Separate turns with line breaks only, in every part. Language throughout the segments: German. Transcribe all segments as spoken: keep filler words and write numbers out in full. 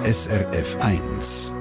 S R F eins.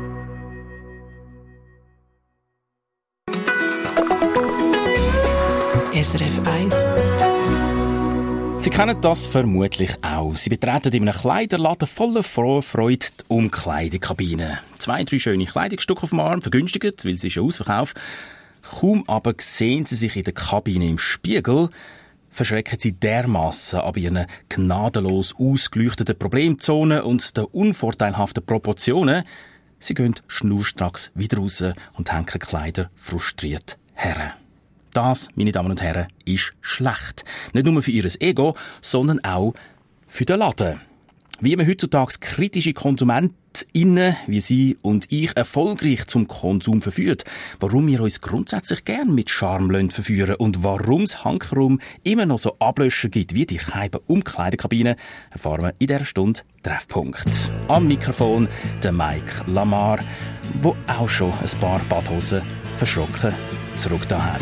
S R F eins.
Sie kennen das vermutlich auch. Sie betreten in einem Kleiderladen voller Vorfreude die Umkleidekabine. Zwei, drei schöne Kleidungsstücke auf dem Arm, vergünstigt, weil sie schon ausverkauft. Kaum aber sehen sie sich in der Kabine im Spiegel, verschrecken sie dermassen ab ihren gnadenlos ausgeleuchteten Problemzonen und den unvorteilhaften Proportionen. Sie gehen schnurstracks wieder raus und hängen Kleider frustriert her. Das, meine Damen und Herren, ist schlecht. Nicht nur für ihr Ego, sondern auch für den Laden. Wie man heutzutage kritische KonsumentInnen wie Sie und ich erfolgreich zum Konsum verführt, warum wir uns grundsätzlich gern mit Charme verführen und warum es hankerum immer noch so Ablöscher gibt wie die Keiben Umkleidekabine, erfahren wir in dieser Stunde Treffpunkt. Am Mikrofon der Mike Lamar, der auch schon ein paar Badhosen verschrocken zurück da hat.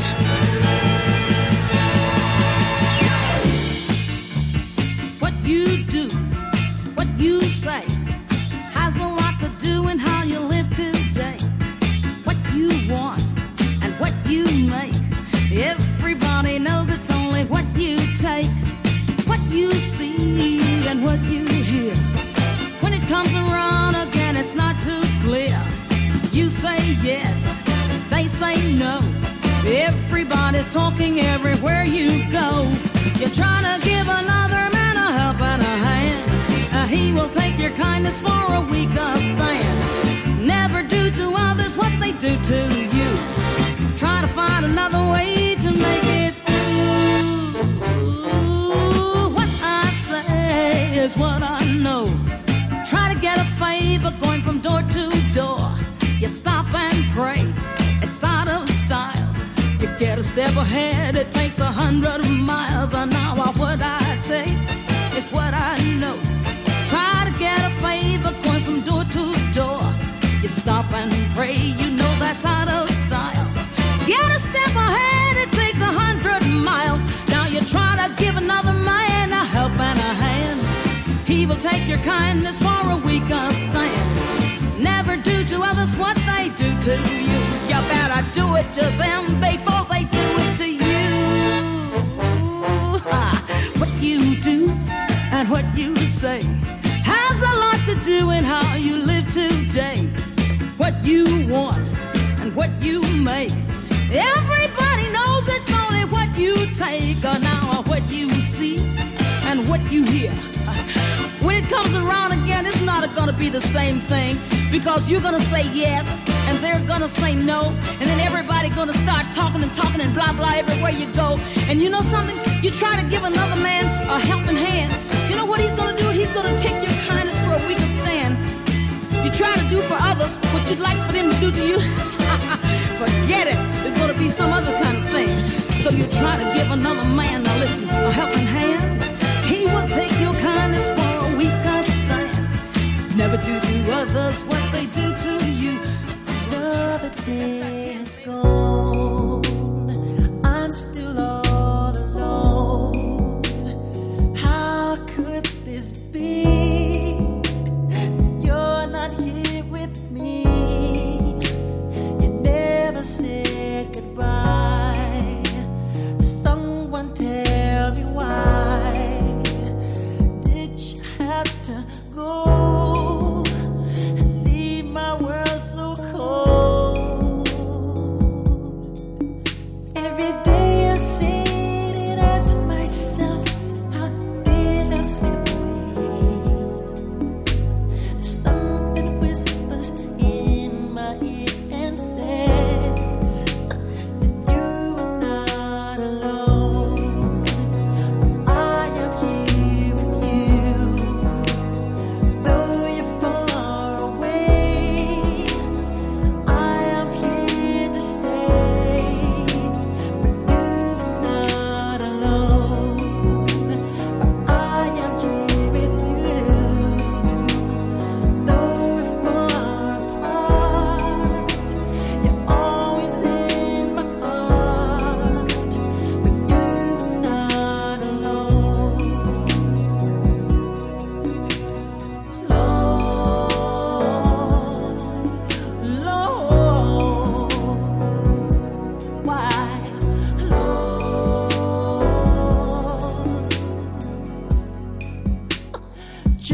What you do, what you say, has a lot to do in how you live today. What you want and what you make, everybody knows it's only what you take. What you see and what you hear, when it comes around again it's not too clear. You say yes, they say no. Everybody's talking everywhere you go. You're trying to give another man a help and a hand. Uh, he will take your kindness for a weaker stand. Never do to others what they do to you. Try to find another way to make it through. What I say is what I know. Try to get a favor going from door to door. You stop and pray, it's out of style. You get a step ahead, it takes a hundred miles an hour. What I take is what I know. Try to get a favor going from door to door. You stop and pray, you know that's out of style. Get a step ahead, it takes a hundred miles. Now you try to give another man a help and a hand. He will take your kindness for a weaker stand. Never do to others what they do to you. You better do it to them before they do it to you. Ah, what you do and what you say has a lot to do in how you live today. What you want and what you make, everybody knows it's only what you take. Or now what you see and what you hear, when it comes around again, it's not gonna be the same thing. Because you're gonna say yes, and they're gonna say no, and then everybody gonna start talking and talking and blah blah everywhere you go. And you know something? You try to give another man a helping hand. You know what he's gonna do? He's gonna take your kindness for a weaker stand. You try to do for others what you'd like for them to do to you. Forget it. It's gonna be some other kind of thing. So you try to give another man, now listen, a helping hand. He will take your kindness for a weaker stand. Never do to others what they do to you.
Another day is gone. I'm still all alone. How could this be? You're not here with me. You never said goodbye. Someone tell me why did you have to go and leave my world so cold? Every day I sit and ask myself, how did I slip away? Something whispers in my ear and says that you are not alone. I am here with you. Though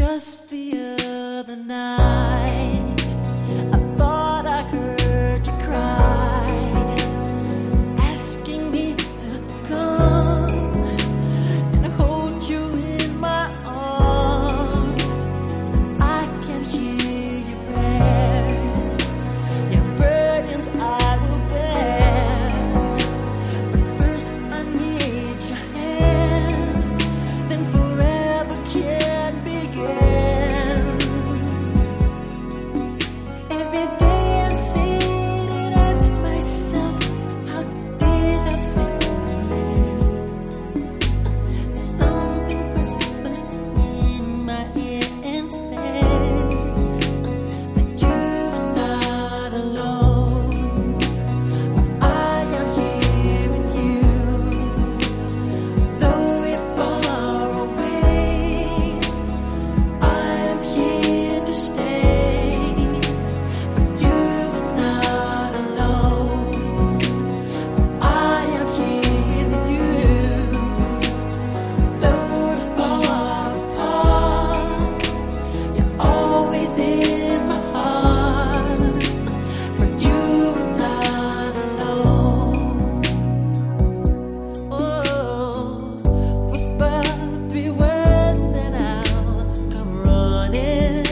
Just the other night, I thought I heard you cry, asking me to come and hold you in my arms. I can hear your prayers, your burdens I will bear. But first I need your hand, then forever can begin. Every day I sit and ask myself, how did I slip away? Something whispers in my ear and says that you're not alone. But I am here with you, though you're far away. I am here to stay, but you're not alone. I am here with you, though we're far apart. You're always in my heart, for you are not alone. Oh, whisper three words and I'll come running.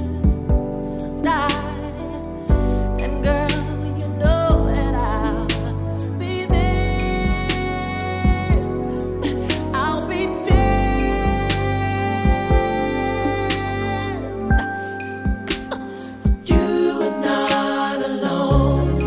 Die, and girl, you know that I'll be there. I'll be there. You are not alone.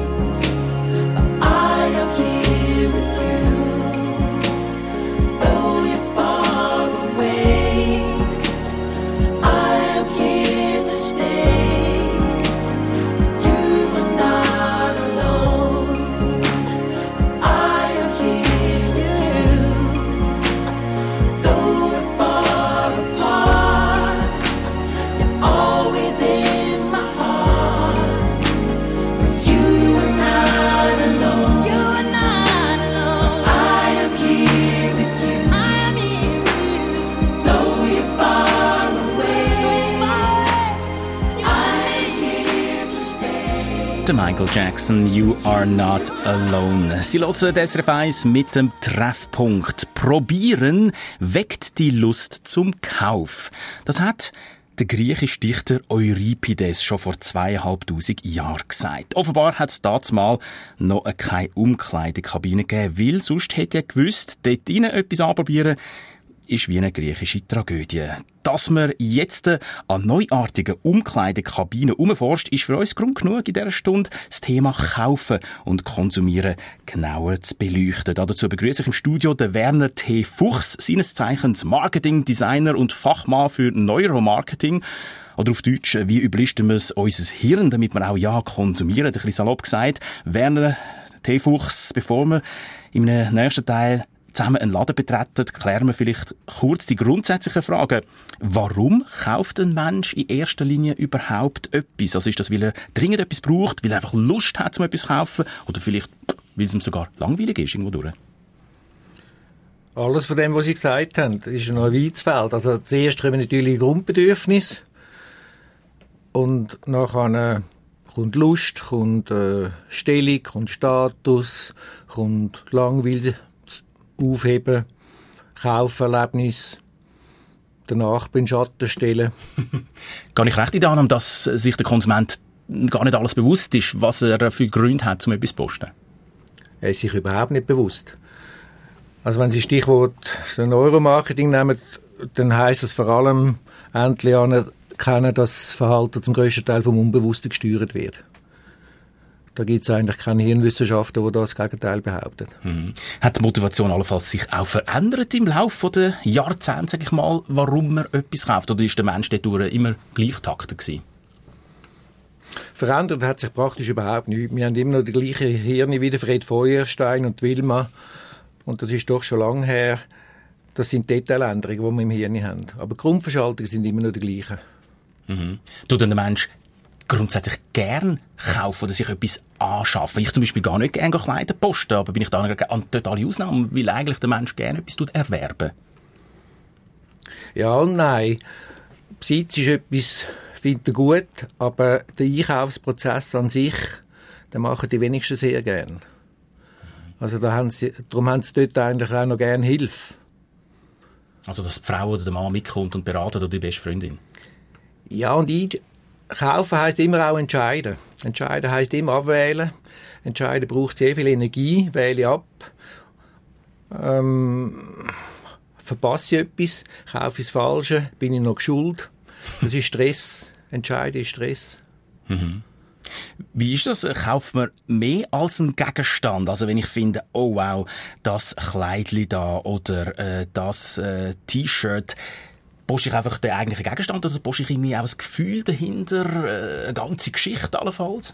I am here with you, though you're far away. I am here to stay. You are not alone. I am here with you, though we're far apart. You're always in my heart. You are not alone. You are not alone. I am here with you. I am here with you, though you're far away. I am here to stay.
Der Michael Jackson, You Are Not Alone. Sie hören das R F eins mit dem Treffpunkt. Probieren weckt die Lust zum Kauf. Das hat der griechische Dichter Euripides schon vor zweieinhalbtausend Jahren gesagt. Offenbar hat es dazumal noch keine Umkleidekabine gegeben, weil sonst hätte er gewusst, dort rein etwas anprobieren ist wie eine griechische Tragödie. Dass man jetzt an neuartigen Umkleidekabinen umforscht, ist für uns Grund genug, in dieser Stunde das Thema Kaufen und Konsumieren genauer zu beleuchten. Dazu begrüße ich im Studio den Werner T. Fuchs, seines Zeichens Marketing-Designer und Fachmann für Neuromarketing. Oder auf Deutsch, wie überlisten wir es unser Hirn, damit wir auch ja konsumieren, ein bisschen salopp gesagt. Werner T. Fuchs, bevor wir im nächsten Teil zusammen einen Laden betreten, klären wir vielleicht kurz die grundsätzlichen Fragen. Warum kauft ein Mensch in erster Linie überhaupt etwas? Also ist das, weil er dringend etwas braucht, weil er einfach Lust hat, um etwas zu kaufen? Oder vielleicht, weil es ihm sogar langweilig ist, irgendwo durch?
Alles von dem, was Sie gesagt haben, ist noch ein weites Feld. Also zuerst kommen natürlich Grundbedürfnisse und nachher kommt Lust, kommt äh, Stellung, kommt Status, kommt Langweil, Aufheben, Kauferlebnis, danach in den Schatten stellen.
Gehe ich recht in der Annahme, dass sich der Konsument gar nicht alles bewusst ist, was er für Gründe hat, um etwas zu posten?
Er ist sich überhaupt nicht bewusst. Also wenn Sie Stichwort Neuromarketing nehmen, dann heisst es vor allem, endlich anerkennen, dass das Verhalten zum grössten Teil vom Unbewussten gesteuert wird. Da gibt es eigentlich keine Hirnwissenschaftler, die das Gegenteil behaupten.
Mhm. Hat die Motivation allenfalls sich auch verändert im Laufe der Jahrzehnte, sag ich mal, warum man etwas kauft? Oder ist der Mensch dadurch immer gleichtakter gewesen?
Verändert hat sich praktisch überhaupt nichts. Wir haben immer noch die gleichen Hirne wie der Fred Feuerstein und Wilma. Und das ist doch schon lange her. Das sind Detailänderungen, die wir im Hirn haben. Aber die Grundverschaltungen sind immer noch die gleichen.
Mhm. Tut denn der Mensch grundsätzlich gern kaufen oder sich etwas anschaffen? Ich zum Beispiel gar nicht gerne Kleider posten, aber bin ich da eine totale Ausnahme, weil eigentlich der Mensch gerne etwas erwerben?
Ja und nein. Besitz ist etwas, findet er gut, aber der Einkaufsprozess an sich, den machen die wenigsten sehr gern. Also da haben sie, darum haben sie dort eigentlich auch noch gerne Hilfe.
Also dass die Frau oder der Mann mitkommt und beratet oder die beste Freundin?
Ja, und ich, kaufen heisst immer auch entscheiden. Entscheiden heisst immer abwählen. Entscheiden braucht sehr viel Energie, wähle ab. Ähm, verpasse ich etwas, kaufe ich das Falsche, bin ich noch schuld. Das ist Stress. Entscheiden ist Stress.
Mhm. Wie ist das? Kauft man mehr als einen Gegenstand? Also wenn ich finde, oh wow, das Kleidli da oder äh, das äh, T-Shirt, poste ich einfach den eigentlichen Gegenstand oder poste ich irgendwie auch das Gefühl dahinter, äh, eine ganze Geschichte allenfalls?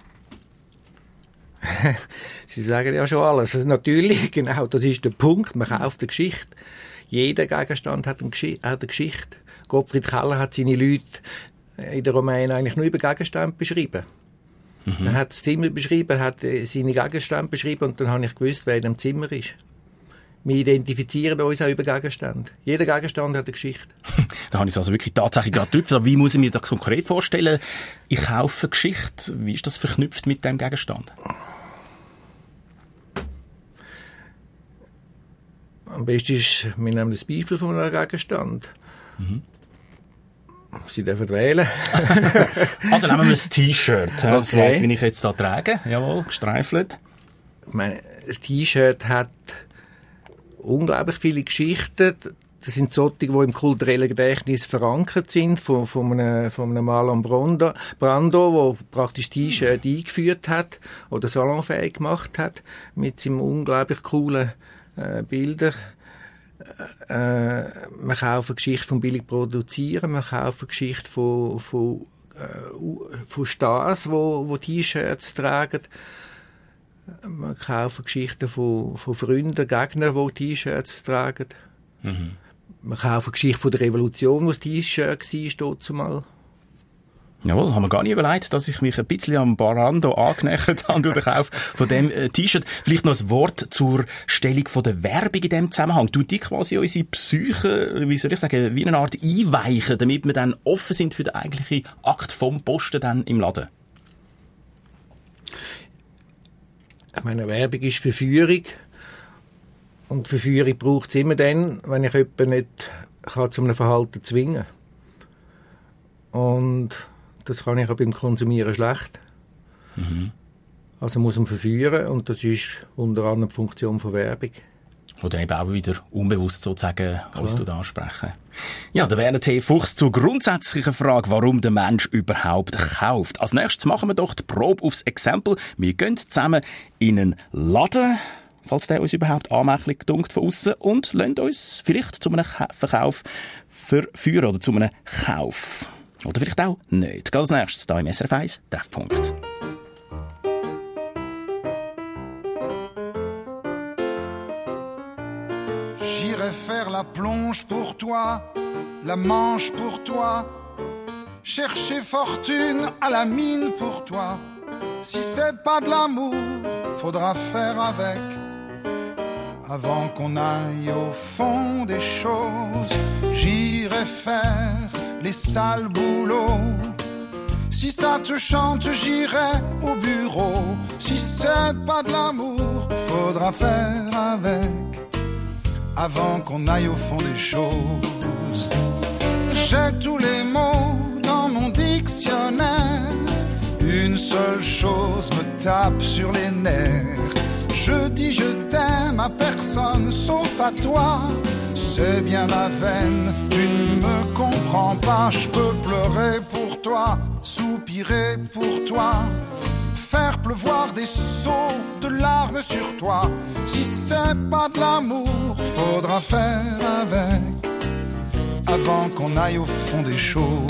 Sie sagen ja schon alles. Natürlich, genau, das ist der Punkt. Man kauft eine Geschichte. Jeder Gegenstand hat eine, Geschi- hat eine Geschichte. Gottfried Keller hat seine Leute in der Romanen eigentlich nur über Gegenstände beschrieben. Mhm. Er hat das Zimmer beschrieben, hat seine Gegenstände beschrieben und dann habe ich gewusst, wer in dem Zimmer ist. Wir identifizieren uns auch über Gegenstände. Jeder Gegenstand hat eine Geschichte.
Da habe ich es also wirklich tatsächlich gerade geprüft. Wie muss ich mir das konkret vorstellen? Ich kaufe eine Geschichte. Wie ist das verknüpft mit dem Gegenstand?
Am besten ist, wir nehmen das Beispiel von einem Gegenstand. Mhm. Sie dürfen wählen.
Also nehmen wir ein T-Shirt. Okay. Das weiss, wie ich jetzt da trage. Jawohl, gestreifelt.
Ich meine, das T-Shirt hat unglaublich viele Geschichten. Das sind solche, die im kulturellen Gedächtnis verankert sind, von, von, einem, von einem Marlon Brando, Brando, der praktisch T-Shirt eingeführt hat oder salonfähig gemacht hat, mit seinem unglaublich coolen äh, Bilder. Äh, man kauft eine Geschichte von billig produzieren, man kauft eine Geschichte von, von, äh, von Stars, wo, wo T-Shirts tragen. Man kauft Geschichten von, von Freunden, Gegnern, die T-Shirts tragen. Mhm. Man kauft eine Geschichte von der Revolution, wo das T-Shirt war, dort zumal.
Jawohl, haben wir gar nicht überlegt, dass ich mich ein bisschen am Barando angenähert habe durch den Kauf von dem äh, T-Shirt. Vielleicht noch ein Wort zur Stellung von der Werbung in diesem Zusammenhang. Tut die quasi unsere Psyche, wie soll ich sagen, wie eine Art einweichen, damit wir dann offen sind für den eigentlichen Akt vom Posten dann im Laden?
Ich meine, Werbung ist Verführung. Und Verführung braucht es immer dann, wenn ich jemanden nicht kann zu einem Verhalten zwingen kann. Und das kann ich auch beim Konsumieren schlecht. Mhm. Also muss man verführen und das ist unter anderem die Funktion von Werbung.
Oder eben auch wieder unbewusst sozusagen uns ansprechen. Ja, der Werner T. Fuchs zur grundsätzlichen Frage, warum der Mensch überhaupt kauft. Als nächstes machen wir doch die Probe aufs Exempel. Wir gehen zusammen in einen Laden, falls der uns überhaupt anmächtig dunkt von aussen, und lassen uns vielleicht zu einem Verkauf verführen oder zu einem Kauf. Oder vielleicht auch nicht. Geht als nächstes hier im S R F eins Treffpunkt.
J'irai faire la plonge pour toi, la manche pour toi, chercher fortune à la mine pour toi. Si c'est pas de l'amour, faudra faire avec, avant qu'on aille au fond des choses. J'irai faire les sales boulots. Si ça te chante, j'irai au bureau. Si c'est pas de l'amour, faudra faire avec, avant qu'on aille au fond des choses. J'ai tous les mots dans mon dictionnaire. Une seule chose me tape sur les nerfs. Je dis je t'aime à personne sauf à toi. C'est bien ma veine, tu ne me comprends pas. Je peux pleurer pour toi, soupirer pour toi, faire pleuvoir des seaux de larmes sur toi. Si c'est pas de l'amour, faudra faire avec, avant qu'on aille au fond des choses.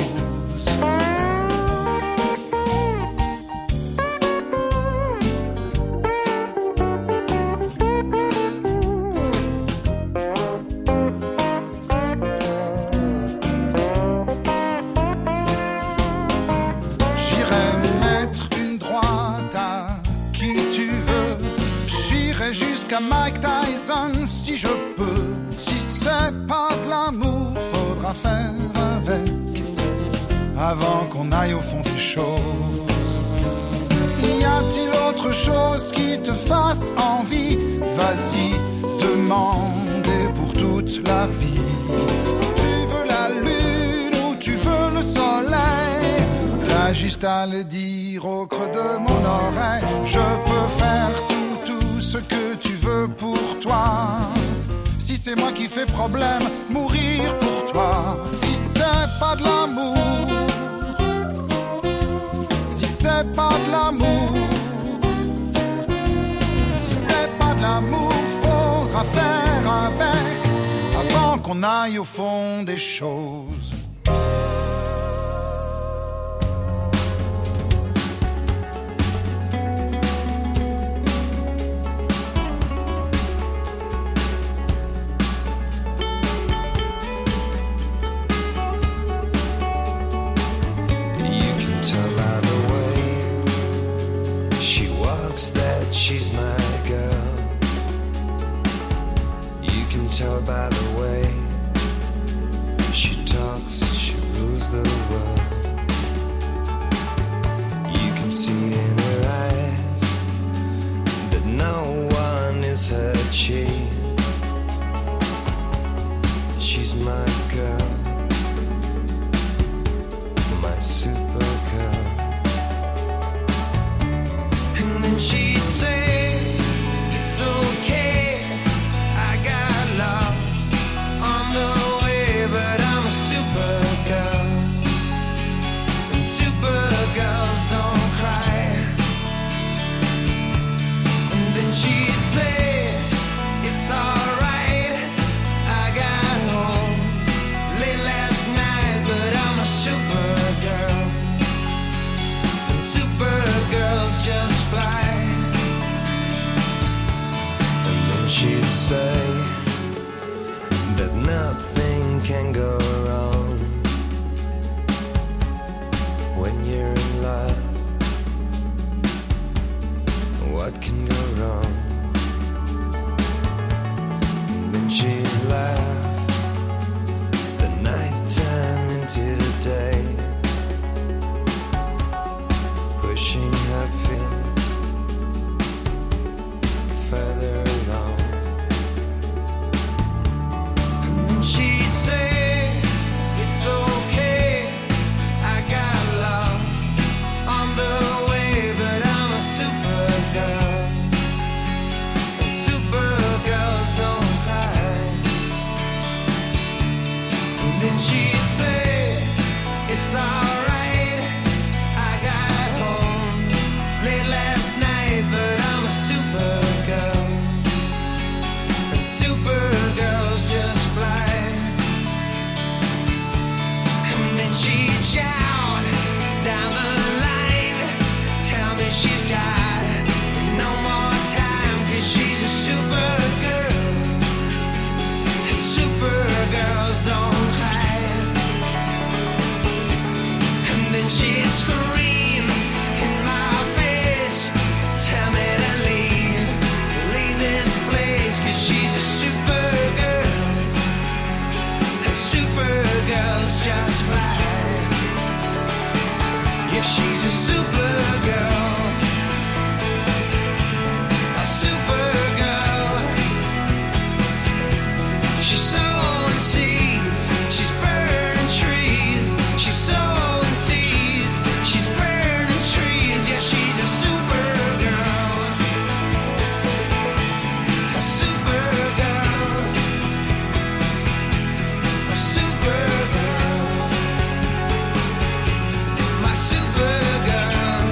Mike Tyson, si je peux. Si c'est pas de l'amour, faudra faire avec, avant qu'on aille au fond des choses. Y a-t-il autre chose qui te fasse envie? Vas-y, demande pour toute la vie. Tu veux la lune ou tu veux le soleil? T'as juste à le dire au creux de mon oreille. Je peux faire tout, tout ce que tu veux pour toi. Si c'est moi qui fais problème, mourir pour toi. Si c'est pas de l'amour, si c'est pas de l'amour, si c'est pas de l'amour, faudra faire avec avant qu'on aille au fond des choses.
She's my girl. You can tell by the way she talks, she rules the world. You can see in her eyes that no one is her chief. She's my girl, my super girl. And then she'd say, it's okay, I got lost on the way, but I'm a super girl, and super girls don't cry. And then she'd say, it's alright, I got home late last night, but I'm a super girl, and super girls just fly. She'd say that nothing can go wrong when you're in love. What can go wrong? And then she'd laugh the night time into the day, pushing her feet further along. She'd say, it's okay, I got lost on the way, but I'm a super girl, and super girls don't cry. And then she'd say, it's alright, I got home late last night, but I'm a super girl, and super girls just fly. She'd shout down the line, tell me she's got no more time, 'cause she's a super girl, and super girls don't hide. And then she'd scream in my face, tell me to leave, leave this place, 'cause she's a super girl, and super girls just fly. Yeah, she's a super girl, a super girl. She's sowing seeds, she's burning trees. She's sowing seeds, she's burning trees. Yeah, she's a super girl, a super girl, a super girl. My super girl.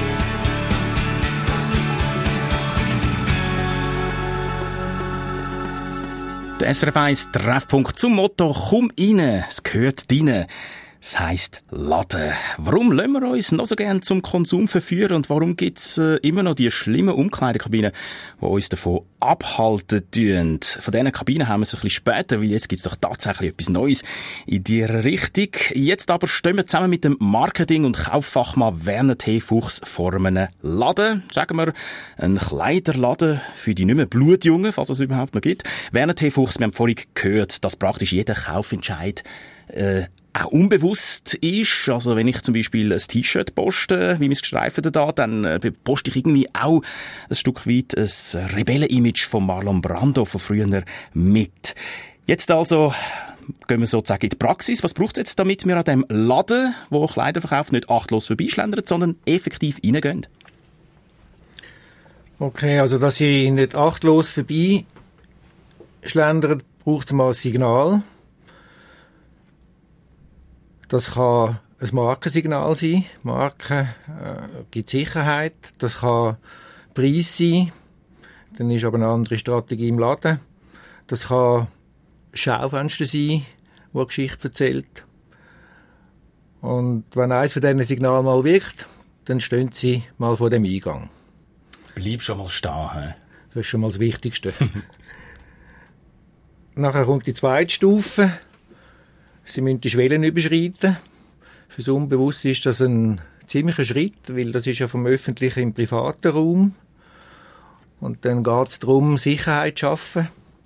Der S R F eins Treffpunkt zum Motto «Komm rein, es gehört rein». Das heisst Laden. Warum lassen wir uns noch so gern zum Konsum verführen und warum gibt's äh, immer noch die schlimmen Umkleidekabinen, die uns davon abhalten tun? Von diesen Kabinen haben wir es ein bisschen später, weil jetzt gibt's doch tatsächlich etwas Neues in dieser Richtung. Jetzt aber stehen wir zusammen mit dem Marketing- und Kauffachmann Werner T. Fuchs vor einem Laden, sagen wir, ein Kleiderladen für die nicht mehr Blutjungen, falls es überhaupt noch gibt. Werner T. Fuchs, wir haben vorhin gehört, dass praktisch jeder Kaufentscheid äh, auch unbewusst ist. Also wenn ich zum Beispiel ein T-Shirt poste, wie mein Gestreifte da, dann äh, poste ich irgendwie auch ein Stück weit ein Rebellen-Image von Marlon Brando von früher mit. Jetzt also gehen wir sozusagen in die Praxis. Was braucht es jetzt, damit wir an dem Laden, wo Kleider verkauft, nicht achtlos vorbeischlendern, sondern effektiv reingehen?
Okay, also dass Sie nicht achtlos vorbeischlendern, braucht es mal ein Signal. Das kann ein Markensignal sein. Marke äh, gibt Sicherheit. Das kann Preis sein. Dann ist aber eine andere Strategie im Laden. Das kann Schaufenster sein, das eine Geschichte erzählt. Und wenn eines von diesen Signalen mal wirkt, dann stehen Sie mal vor dem Eingang.
Bleib schon mal stehen. He?
Das ist schon mal das Wichtigste. Nachher kommt die zweite Stufe. Sie müssen die Schwellen überschreiten. Für das Unbewusste ist das ein ziemlicher Schritt, weil das ist ja vom öffentlichen in den privaten Raum. Und dann geht es darum, Sicherheit zu schaffen.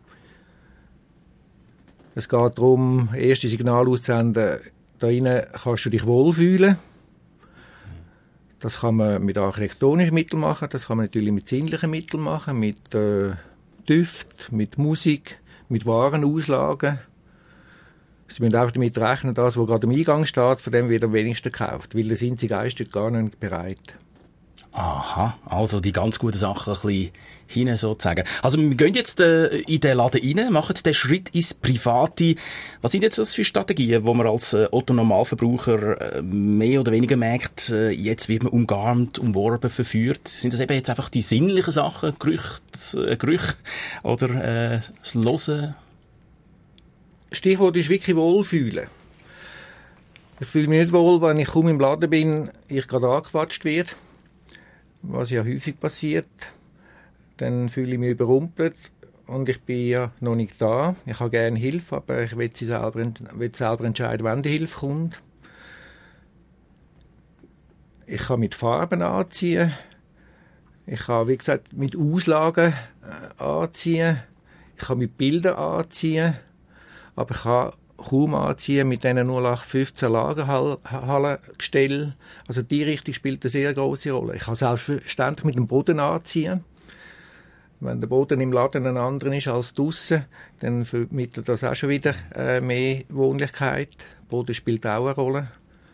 Es geht darum, erste Signale auszusenden, da drinnen kannst du dich wohlfühlen. Das kann man mit architektonischen Mitteln machen, das kann man natürlich mit sinnlichen Mitteln machen, mit äh, Düft, mit Musik, mit Warenauslagen. Sie müssen einfach damit rechnen, das, was gerade am Eingang steht, von dem wird am wenigsten gekauft, weil da sind sie geistig gar nicht bereit.
Aha, also die ganz guten Sachen ein bisschen hinein sozusagen. Also wir gehen jetzt äh, in den Laden rein, machen den Schritt ins Private. Was sind jetzt das für Strategien, wo man als äh, Otto-Normalverbraucher äh, mehr oder weniger merkt, äh, jetzt wird man umgarnt, umworben, verführt? Sind das eben jetzt einfach die sinnlichen Sachen, Gerüche, äh, Gerüche oder äh, das Hören?
Stichwort ist wirklich Wohlfühlen. Ich fühle mich nicht wohl, wenn ich kaum im Laden bin, ich gerade angequatscht werde, was ja häufig passiert. Dann fühle ich mich überrumpelt und ich bin ja noch nicht da. Ich habe gerne Hilfe, aber ich will, sie selber, will selber entscheiden, wann die Hilfe kommt. Ich kann mit Farben anziehen. Ich kann, wie gesagt, mit Auslagen äh, anziehen. Ich kann mit Bildern anziehen. Aber ich kann kaum anziehen mit diesen null acht fünfzehn Lagerhallengestellen. Also die Richtung spielt eine sehr grosse Rolle. Ich kann selbstverständlich mit dem Boden anziehen. Wenn der Boden im Laden ein anderer ist als draussen, dann vermittelt das auch schon wieder äh, mehr Wohnlichkeit. Der Boden spielt auch eine Rolle.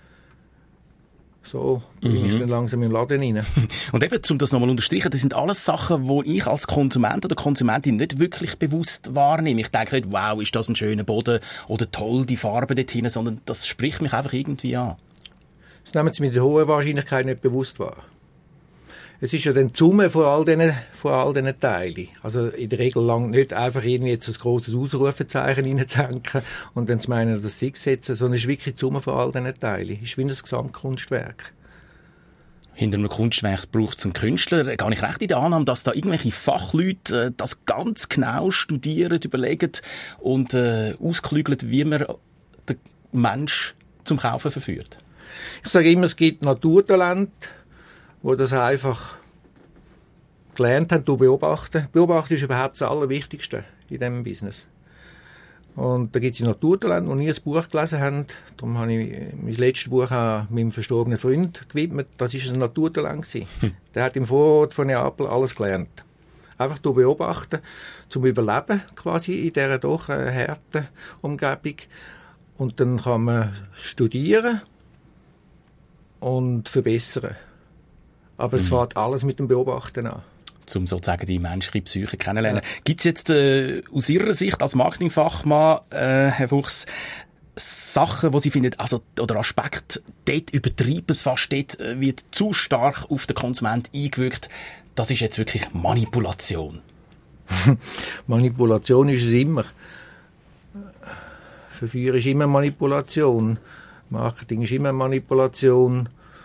So bin mhm. ich dann langsam im Laden rein.
Und eben, um das nochmal zu unterstreichen, das sind alles Sachen, die ich als Konsument oder Konsumentin nicht wirklich bewusst wahrnehme. Ich denke nicht, wow, ist das ein schöner Boden oder toll, die Farbe dort hinten, sondern das spricht mich einfach irgendwie an.
Das nehmen Sie mit der hohen Wahrscheinlichkeit nicht bewusst wahr. Es ist ja dann die Summe von all diesen, von all diesen Teilen. Also in der Regel lang nicht einfach irgendwie jetzt ein grosses Ausrufezeichen reinzuhängen und dann zu meinen, dass es sich setzen, sondern es ist wirklich die Summe von all diesen Teilen. Es ist wie ein Gesamtkunstwerk.
Hinter einem Kunstwerk braucht es einen Künstler. Gar nicht recht in der Annahme, dass da irgendwelche Fachleute äh, das ganz genau studieren, überlegen und äh, ausklügeln, wie man den Mensch zum Kaufen verführt.
Ich sage immer, es gibt Naturtalente, die das einfach gelernt haben, zu beobachten. Beobachten ist überhaupt das Allerwichtigste in diesem Business. Und da gibt es Naturtalente, die nie ein Buch gelesen haben. Darum habe ich mein letztes Buch auch meinem verstorbenen Freund gewidmet. Das war ein Naturtalent. Hm. Der hat im Vorort von Neapel alles gelernt. Einfach zu beobachten, zum Überleben quasi in dieser doch äh, harten Umgebung. Und dann kann man studieren und verbessern. Aber es mhm. fängt alles mit dem Beobachten an.
Um sozusagen die menschliche Psyche kennenzulernen. Ja. Gibt es jetzt äh, aus Ihrer Sicht als Marketingfachmann, äh, Herr Fuchs, Sachen, die Sie finden, also, oder Aspekte, dort übertrieben es fast, dort wird zu stark auf den Konsument eingewirkt, das ist jetzt wirklich Manipulation?
Manipulation ist es immer. Verführung ist immer Manipulation. Marketing ist immer Manipulation.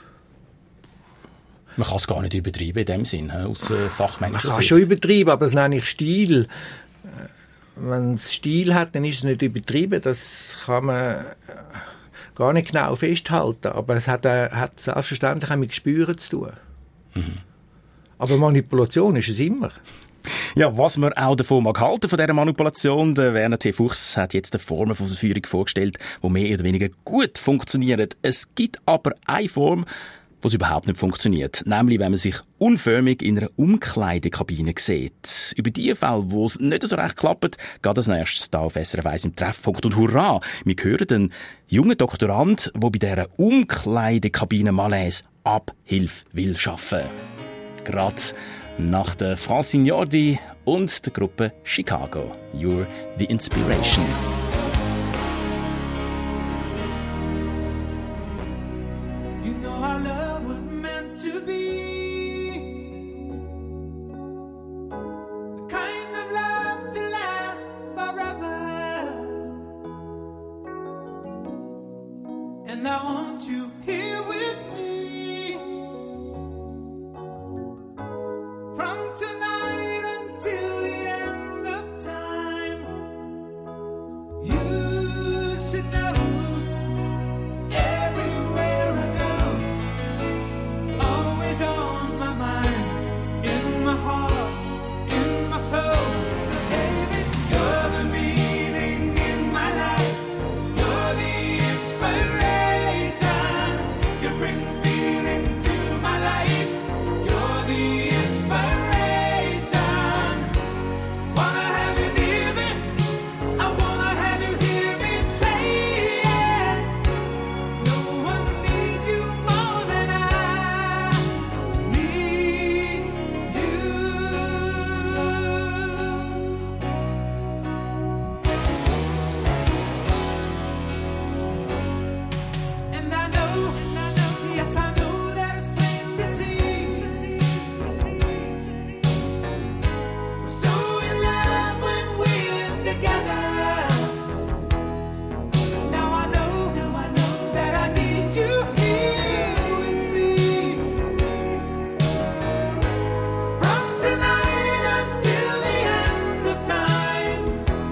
Man kann es gar nicht übertreiben in dem Sinn, aus äh, fachmännischer Sicht.
Man kann schon übertreiben, aber das nenne ich Stil. Wenn es Stil hat, dann ist es nicht übertrieben. Das kann man gar nicht genau festhalten. Aber es hat, äh, hat selbstverständlich auch mit Gespüren zu tun. Mhm. Aber Manipulation ist es immer.
Ja, was man auch davon mag halten von dieser Manipulation, der Werner T. Fuchs hat jetzt eine Form von Verführung vorgestellt, die mehr oder weniger gut funktioniert. Es gibt aber eine Form, wo es überhaupt nicht funktioniert. Nämlich, wenn man sich unförmig in einer Umkleidekabine sieht. Über die Fälle, wo es nicht so recht klappt, geht als nächstes hier auf S R F eins im Treffpunkt. Und hurra, wir hören einen jungen Doktorand, der bei dieser Umkleidekabine Malaise Abhilfe will schaffen. Gerade nach der Francine Jordi und der Gruppe Chicago. You're the Inspiration.
You know our love was meant to be the kind of love to last forever. And I want you here with me from tonight until the end of time. You should know everywhere I go, always on my mind, in my heart, in my soul. Baby, you're the meaning in my life. You're the inspiration. You bring feeling to my life. You're the inspiration. Wanna have you near me? I wanna have you hear me say it. No one needs you more than I need you. And I know, yes I know that it's plain to see. We're so in love when we're together. Now I know, now I know that I need you here with me. From tonight until the end of time.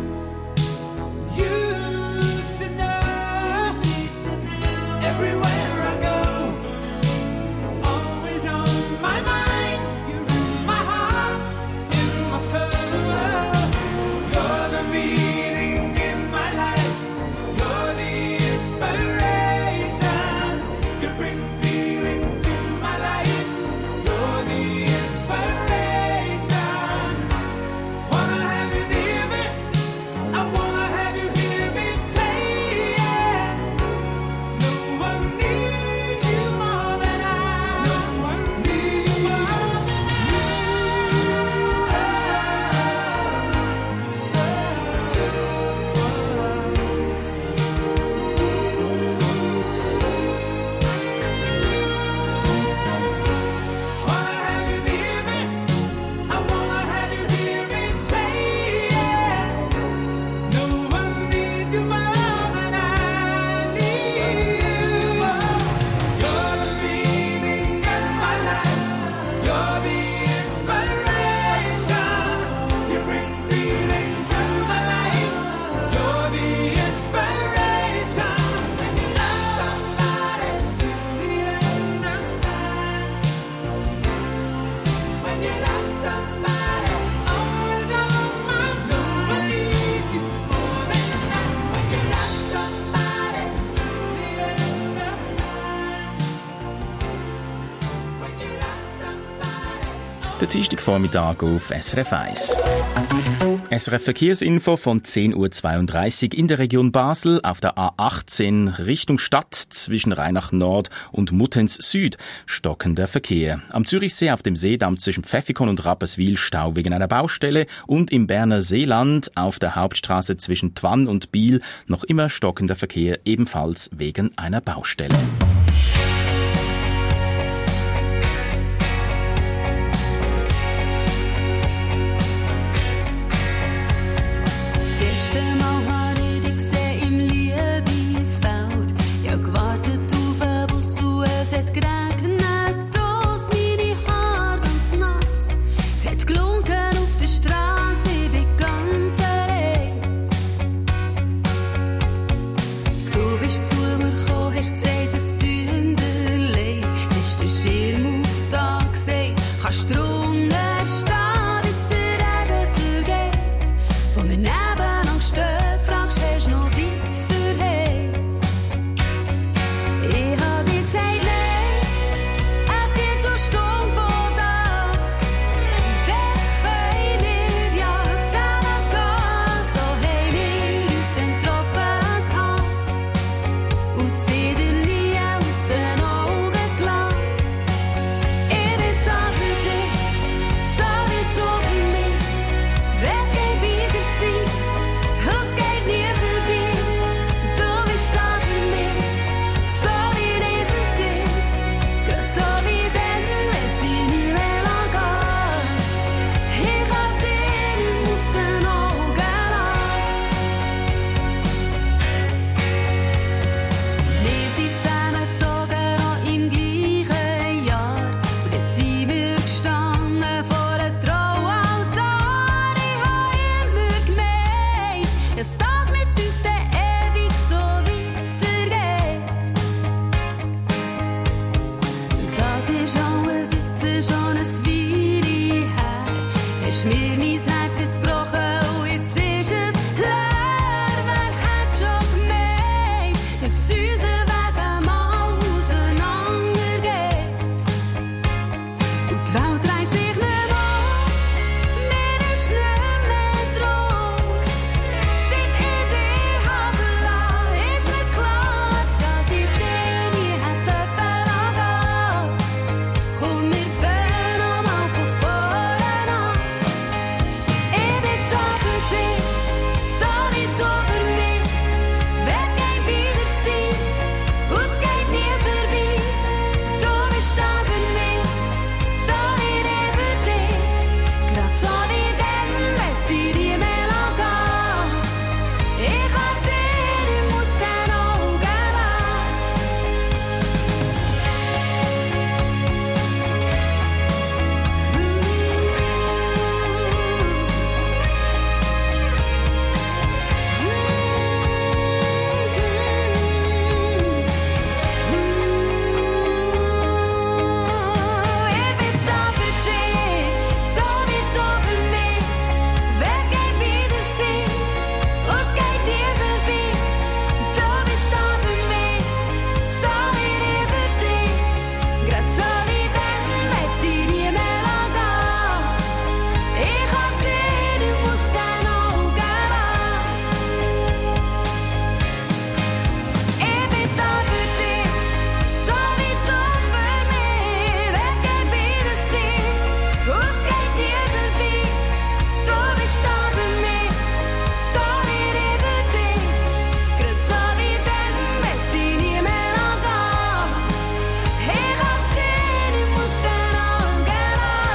You should know, everywhere I go, always on my mind. You're in my heart, in my soul. You're the meaning in my life. You're the inspiration. You bring feeling to my life. You're the inspiration. Wanna have you near me? I wanna have you hear me say it. No one needs you more than I. No one needs you more than Wanna have you near me? I wanna have you hear me say it. No one needs you more than I need you. You're the meaning in my life. You're the inspiration. You bring feeling to my life. You're the inspiration. When you love somebody till the end of time. When you love somebody, always on my mind. No one needs you more than I. When you love somebody till the end of time. When you love somebody.
Der Dienstagvormittag auf S R F eins. S R F Verkehrsinfo von zehn Uhr zweiunddreißig in der Region Basel auf der A achtzehn Richtung Stadt zwischen Rheinach Nord und Muttenz Süd. Stockender Verkehr. Am Zürichsee auf dem Seedamm zwischen Pfäffikon und Rapperswil Stau wegen einer Baustelle und im Berner Seeland auf der Hauptstraße zwischen Twann und Biel noch immer stockender Verkehr ebenfalls wegen einer Baustelle.
Das erste Mal habe ich dich gesehen im Liebefeld. Ich habe gewartet auf einen Bus und es hat geregnet, aus meine Haare ganz nass. Es hat gelunken auf der Straße, ich bin ganz allein. Du bist zu mir gekommen, hast gesagt, dass du ist schon ein Weile her. Hast mir mein Herz jetzt gebrochen und jetzt ist es leer. Wer hat schon gemeint, dass unser Weg einmal auseinandergeht? Und die Welt dreht sich nicht mehr um, mir ist nicht mehr drum. Seit ich dich habe verlassen, ist mir klar, dass ich dich nie hätte verlassen. Komm, wir fangen nochmal von vorne an. Ich bin da für dich, so wie du für mich. Wird kein Wiedersehen, und es geht nie vorbei. Du bist da für mich, so wie ich für dich. Grad so wie dann, wird ich nie mehr gehen. Ich hab dich nicht aus den Augen Ich bin da für dich, so wie du für mich. Wird kein Wiedersehen, und es geht nie vorbei. Du bist da für mich, so wie ich für dich. Grad so wie dann, wird ich nie mehr gehen. Ich hab dich nicht aus den Augen Ich bin da für dich, so wie du für mich. Wird kein Wiedersehen, und es geht nie vorbei. Du bist da für mich, so wie ich für dich. Grad so wie dann, wird ich nie mehr gehen. Ich hab dich nicht aus den Augen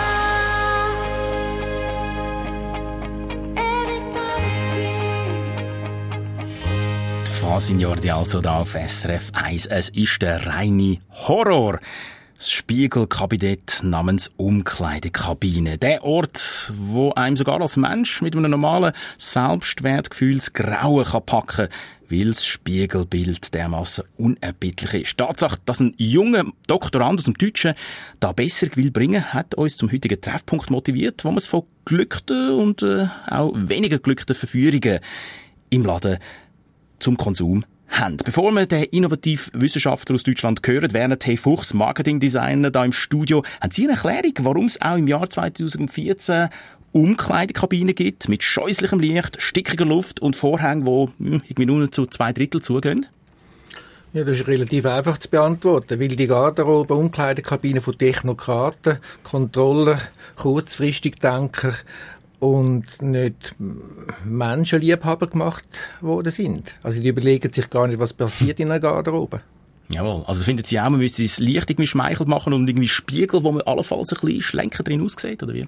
Ich bin da für dich.
Die Fasinjordi also da auf S R F eins. Es ist der reine Horror. Das Spiegelkabinett namens Umkleidekabine. Der Ort, wo einem sogar als Mensch mit einem normalen Selbstwertgefühl das Grauen kann packen kann, weil das Spiegelbild dermassen unerbittlich ist. Die Tatsache, dass ein junger Doktorand aus dem Deutschen da besser will bringen, hat uns zum heutigen Treffpunkt motiviert, wo wir es von glückten und äh, auch weniger glückten Verführungen im Laden zum Konsum haben. Bevor wir den innovativen Wissenschaftler aus Deutschland hören, Werner T. Fuchs, Marketingdesigner da im Studio, haben Sie eine Erklärung, warum es auch im Jahr zweitausendvierzehn Umkleidekabinen gibt, mit scheußlichem Licht, stickiger Luft und Vorhängen, die hm, irgendwie nur zu zwei Drittel zugehen?
Ja, das ist relativ einfach zu beantworten, weil die Garderobe Umkleidekabinen von Technokraten, Controller, Kurzfristigdenker und nicht Menschenliebhaber gemacht worden sind. Also die überlegen sich gar nicht, was passiert in einer Garderobe.
Jawohl, also finden Sie auch, man müsste das Licht irgendwie schmeichelt machen und irgendwie Spiegel, wo man allenfalls ein bisschen schlenker drin aussieht, oder wie?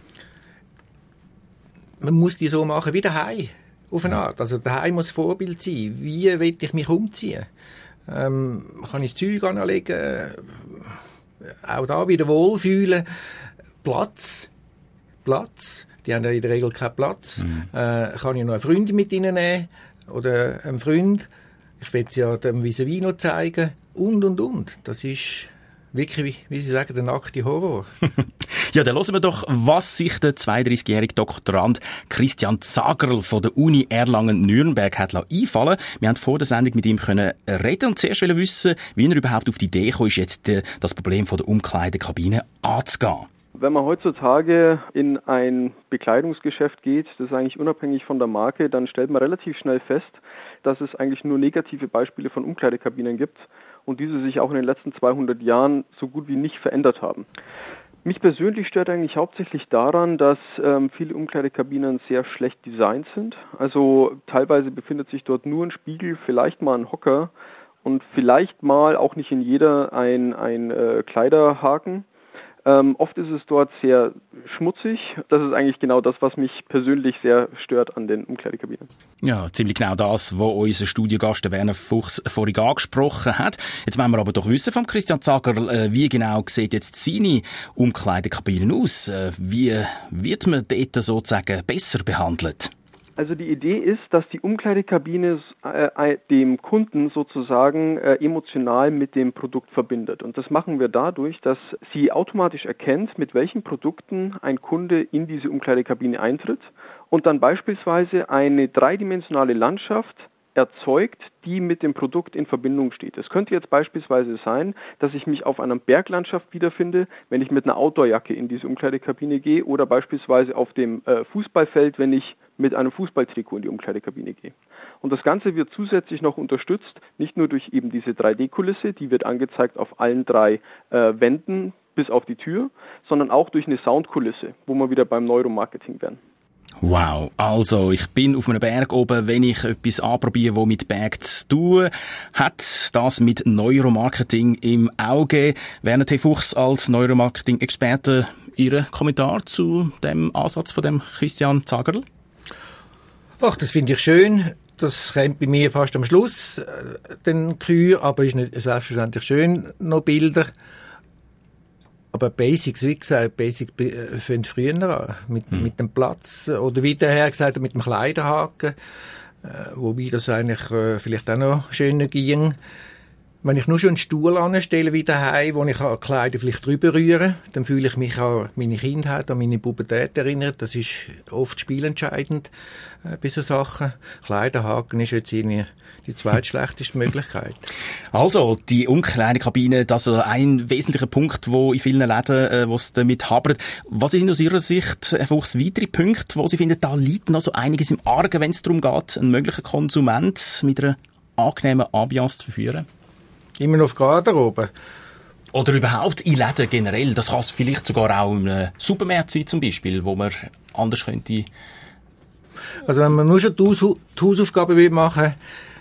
Man muss die so machen wie daheim, auf eine Art. Also daheim muss Vorbild sein. Wie will ich mich umziehen? Ähm, kann ich das Zeug anlegen? Auch da wieder wohlfühlen. Platz. Platz. Die haben ja in der Regel keinen Platz. Mhm. Äh, kann ich noch eine Freundin mit ihnen nehmen? Oder einen Freund? Ich will es ja dem vis-à-vis noch zeigen. Und, und, und. Das ist wirklich, wie Sie sagen, der nackte Horror.
Ja, dann hören wir doch, was sich der zweiunddreißigjährige Doktorand Christian Zagerl von der Uni Erlangen-Nürnberg hat einfallen. Wir haben vor der Sendung mit ihm können reden und zuerst wollen wissen, wie er überhaupt auf die Idee kam, ist jetzt das Problem von der Umkleidekabine anzugehen.
Wenn man heutzutage in ein Bekleidungsgeschäft geht, das ist eigentlich unabhängig von der Marke, dann stellt man relativ schnell fest, dass es eigentlich nur negative Beispiele von Umkleidekabinen gibt und diese sich auch in den letzten zweihundert Jahren so gut wie nicht verändert haben. Mich persönlich stört eigentlich hauptsächlich daran, dass ähm, viele Umkleidekabinen sehr schlecht designt sind. Also teilweise befindet sich dort nur ein Spiegel, vielleicht mal ein Hocker und vielleicht mal, auch nicht in jeder, ein, ein äh, Kleiderhaken. Ähm, oft ist es dort sehr schmutzig. Das ist eigentlich genau das, was mich persönlich sehr stört an den Umkleidekabinen.
Ja, ziemlich genau das, was unser Studiogast Werner Fuchs vorhin angesprochen hat. Jetzt wollen wir aber doch wissen von Christian Zagerl, äh, wie genau sieht jetzt seine Umkleidekabinen aus? Äh, wie wird man dort sozusagen besser behandelt?
Also die Idee ist, dass die Umkleidekabine äh, dem Kunden sozusagen äh, emotional mit dem Produkt verbindet. Und das machen wir dadurch, dass sie automatisch erkennt, mit welchen Produkten ein Kunde in diese Umkleidekabine eintritt und dann beispielsweise eine dreidimensionale Landschaft erzeugt, die mit dem Produkt in Verbindung steht. Es könnte jetzt beispielsweise sein, dass ich mich auf einer Berglandschaft wiederfinde, wenn ich mit einer Outdoorjacke in diese Umkleidekabine gehe, oder beispielsweise auf dem äh, Fußballfeld, wenn ich mit einem Fußballtrikot in die Umkleidekabine gehe. Und das Ganze wird zusätzlich noch unterstützt, nicht nur durch eben diese drei D Kulisse, die wird angezeigt auf allen drei äh, Wänden bis auf die Tür, sondern auch durch eine Soundkulisse, wo wir wieder beim Neuromarketing wären.
Wow, also ich bin auf einem Berg oben, wenn ich etwas anprobiere, das mit Berg zu tun hat, das mit Neuromarketing im Auge. Werner T. Fuchs als Neuromarketing-Experte, Ihren Kommentar zu dem Ansatz von dem Christian Zagerl?
Ach, das finde ich schön. Das kommt bei mir fast am Schluss, äh, den Kür, aber ist nicht selbstverständlich schön, noch Bilder. Aber Basics, wie gesagt, Basics äh, fängt früher an, mit, hm. mit dem Platz, oder wie der Herr gesagt hat, mit dem Kleiderhaken, äh, wobei das eigentlich äh, vielleicht auch noch schöner ging. Wenn ich nur schon einen Stuhl anstelle wie daheim, wo ich an Kleider vielleicht drüber rühre, dann fühle ich mich an meine Kindheit, an meine Pubertät erinnert. Das ist oft spielentscheidend äh, bei so Sachen. Kleiderhaken ist jetzt irgendwie die zweitschlechteste Möglichkeit.
Also, die Umkleidekabine, das ist ein wesentlicher Punkt, wo in vielen Läden, äh, wo es damit hapert. Was sind aus Ihrer Sicht, Herr Fuchs, weitere Punkte, wo Sie finden, da liegt noch so einiges im Argen, wenn es darum geht, einen möglichen Konsument mit einer angenehmen Ambiance zu verführen?
Immer noch auf Garderobe.
Oder überhaupt in Läden generell. Das kann es vielleicht sogar auch in einem Supermarkt sein, zum Beispiel, wo man anders könnte.
Also wenn man nur schon die, Haus- die Hausaufgaben machen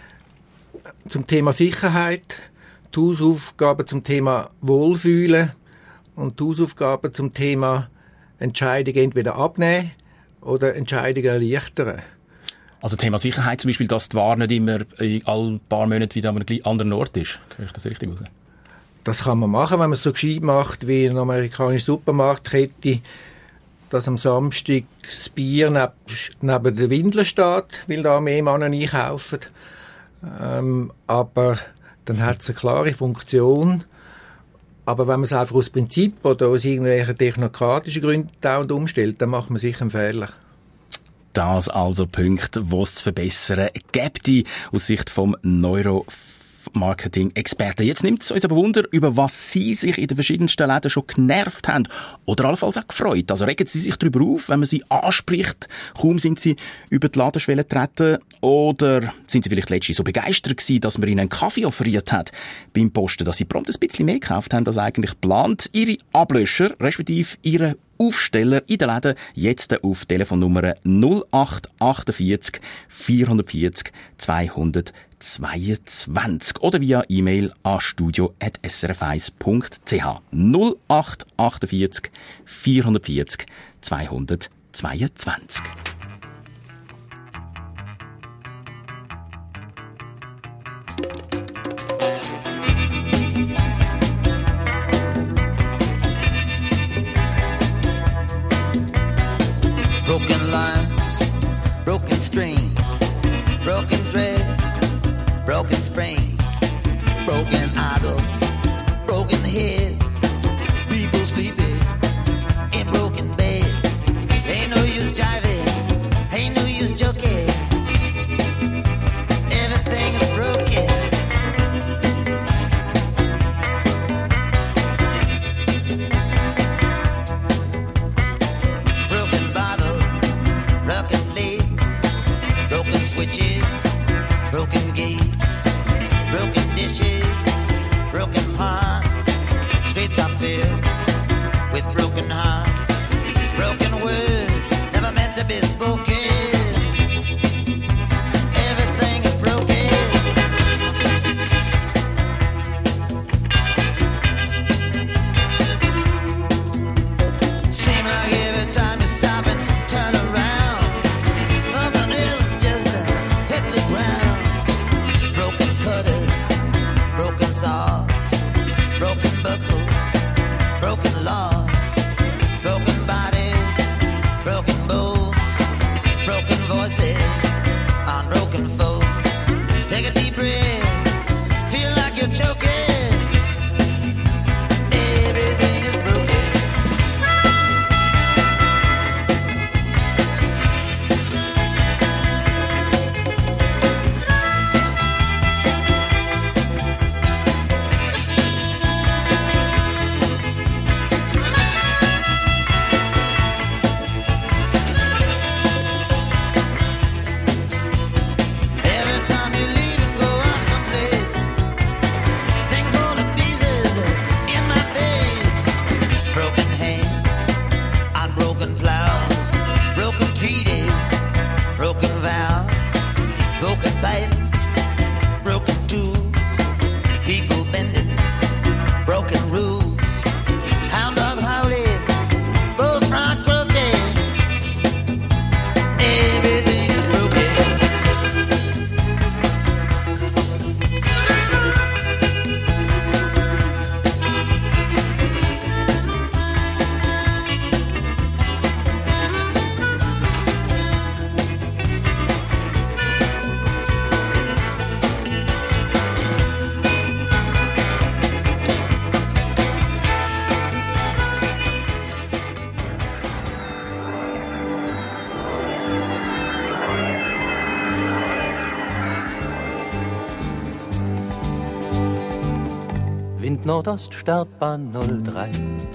zum Thema Sicherheit, die Hausaufgaben zum Thema Wohlfühlen und die Hausaufgaben zum Thema Entscheidungen entweder abnehmen oder Entscheidungen erleichtern.
Also Thema Sicherheit zum Beispiel, dass die Ware nicht immer in ein paar Monaten wieder an einem anderen Ort ist. Kriege ich das richtig raus?
Das kann man machen, wenn man es so gescheit macht wie eine amerikanische Supermarktkette, dass am Samstag das Bier neb, neben der Windel steht, weil da mehr Männer einkaufen. Ähm, aber dann hat es eine klare Funktion. Aber wenn man es einfach aus Prinzip oder aus irgendwelchen technokratischen Gründen dauernd umstellt, dann macht man sicher einen Fehler.
Das also Punkte, die es zu verbessern gibt, aus Sicht vom Neuromarketing-Experten. Jetzt nimmt es uns aber Wunder, über was Sie sich in den verschiedensten Läden schon genervt haben oder allenfalls auch gefreut. Also regen Sie sich darüber auf, wenn man Sie anspricht, kaum sind Sie über die Ladenschwelle getreten, oder sind Sie vielleicht letztens so begeistert gewesen, dass man Ihnen einen Kaffee offeriert hat beim Posten, dass Sie prompt ein bisschen mehr gekauft haben als eigentlich geplant. Ihre Ablöscher, respektive Ihre Aufsteller in den Läden jetzt auf Telefonnummer null acht achtundvierzig vierhundertvierzig zweihundertzweiundzwanzig oder via E-Mail an studio at s r f eins punkt c h null acht achtundvierzig vierhundertvierzig zweihundertzweiundzwanzig.
Broken lines, broken strings, broken threads, broken springs, broken idols, broken heads, people sleeping in broken beds. Ain't no use jiving, ain't no use joking. Everything is broken. Switches, broken gates, broken dishes, broken pots. Streets are filled with broken hearts, broken words never meant to be spoken. Everything is broken. Seem like every time you stop and turn around, something else just hit the ground. Broken cutters, broken saws, broken buckles, broken
kommt Nordoststartbahn null drei.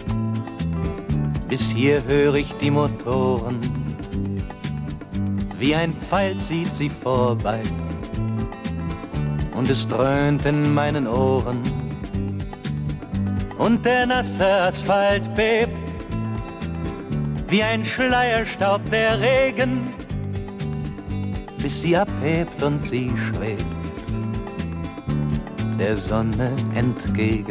Bis hier höre ich die Motoren, wie ein Pfeil zieht sie vorbei. Und es dröhnt in meinen Ohren. Und der nasse Asphalt bebt, wie ein Schleierstaub der Regen, bis sie abhebt und sie schwebt der Sonne entgegen.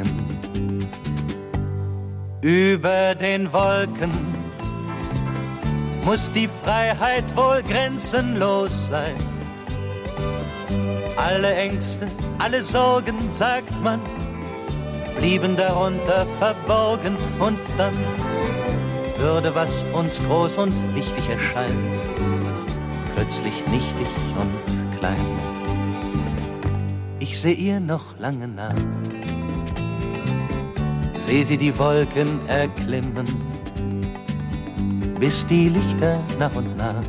Über den Wolken muss die Freiheit wohl grenzenlos sein. Alle Ängste, alle Sorgen, sagt man, blieben darunter verborgen. Und dann würde, was uns groß und wichtig erscheint, plötzlich nichtig und klein. Ich seh ihr noch lange nach, seh sie die Wolken erklimmen, bis die Lichter nach und nach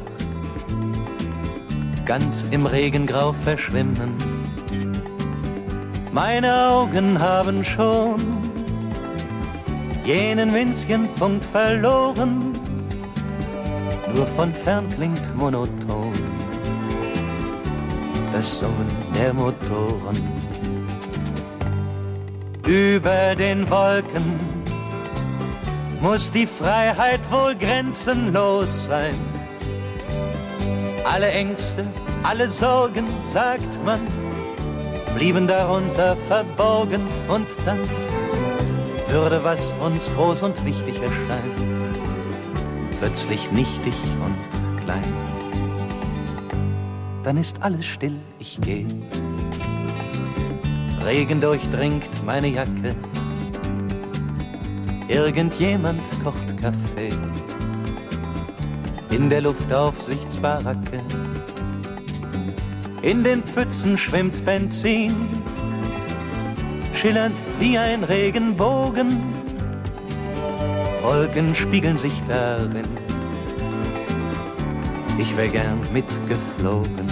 ganz im Regengrau verschwimmen. Meine Augen haben schon jenen winzigen Punkt verloren, nur von fern klingt monoton das Summen der Motoren. Über den Wolken muss die Freiheit wohl grenzenlos sein. Alle Ängste, alle Sorgen, sagt man, blieben darunter verborgen. Und dann würde, was uns groß und wichtig erscheint, plötzlich nichtig und klein. Dann ist alles still, ich geh. Regen durchdringt meine Jacke. Irgendjemand kocht Kaffee in der Luftaufsichtsbaracke. In den Pfützen schwimmt Benzin, schillernd wie ein Regenbogen. Wolken spiegeln sich darin. Ich wär gern mitgeflogen.